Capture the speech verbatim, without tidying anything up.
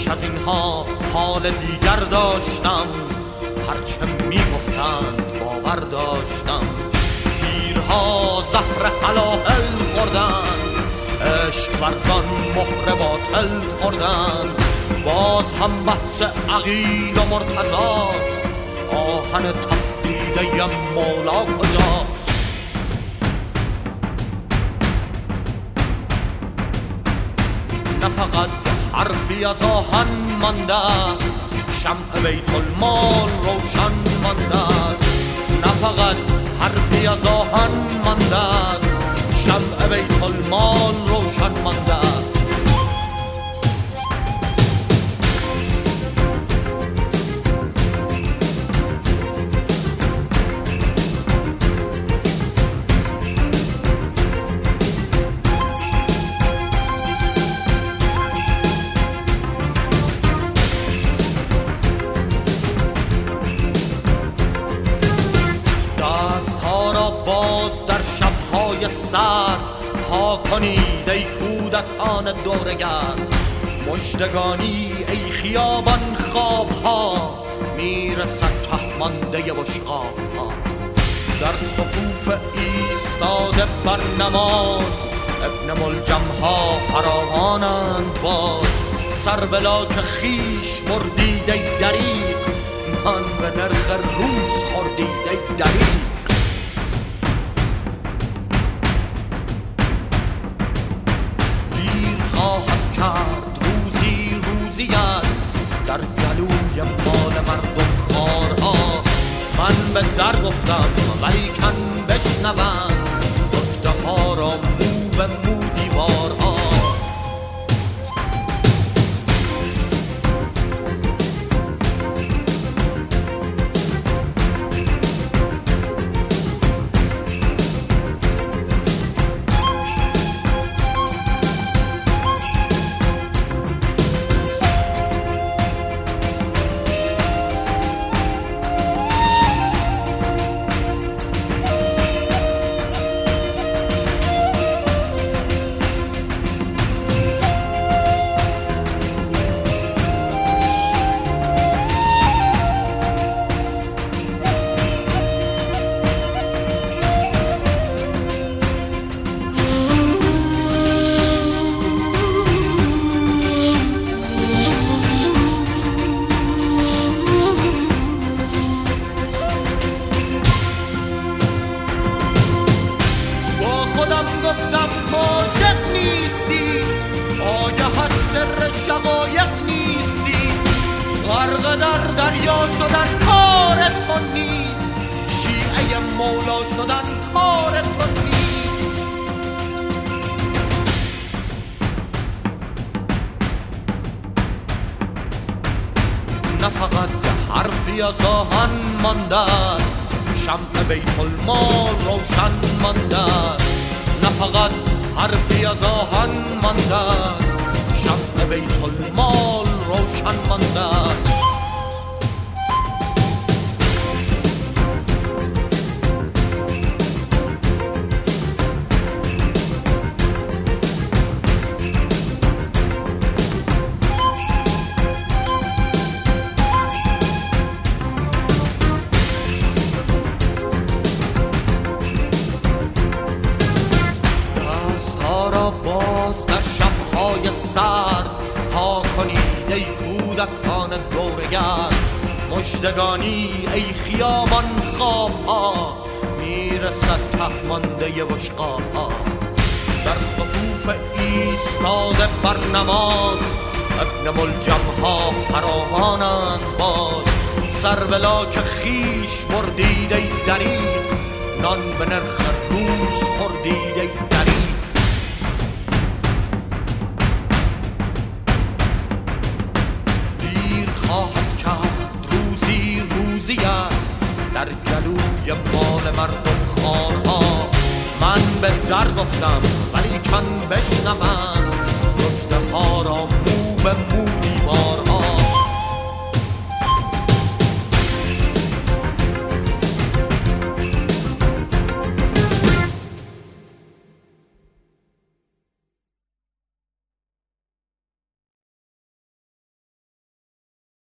بیش از اینها حال دیگر داشتم، هرچه میگفتند باور داشتم. پیرها زهر هلاهل خوردند، عشق ورزان مهر باطل خوردند. باز هم بحث عقیل و مرتضاست، آهن تفدیده مولا کجاست؟ نه فقط حرفی از آهن مانده است، شمع بیت المال روشن مانده است. نه فقط حرفی از آهن مانده است، شمع بیت المال روشن مانده است. باز در شب‌های سرد ها کنید ای کودکان دورگرد. مژدگانی ای خیابان خواب‌ها، میرسد ته مانده بشقاب‌ها. در صفوف ایستاده بر نماز، ابن ملجم‌ها فراوانند باز. سر بلا که خیش بردید ای دریغ، من به نرخ روز خوردید ای دریغ. کرد روزی روزیت در گلوی مال مردم خارها. من به در گفتم ولیکن بشنوند، گفته ها را مو به مو دیوارها. گفتم عاشق نیستی، آگه از سر شقایق نیستی. غرق در دریا شدن کار تو نیست، شیعه مولا شدن کار تو نیست. نه فقط حرفی از آهن مانده است، شمع بیت المال روشن مانده است. نه فقط حرفی از آهن مانده است، شمع بیت المال روشن مانده است. باز در شب‌های سرد ها کنید ای کودکان دورگرد. مژدگانی ای خیابان خواب‌ها، میرسد ته مانده بشقاب‌ها. در صفوف ایستاده بر نماز، ابن ملجم‌ها فراوانند باز. سر بلا که خیش بردید ای دریغ، نان به نرخ روز خوردید ای دریغ. خواهد کرد روزی روزیت در گلوی مال مردم خارها. من به در گفتم ولیکن بشنوند، گفته ها را مو به مو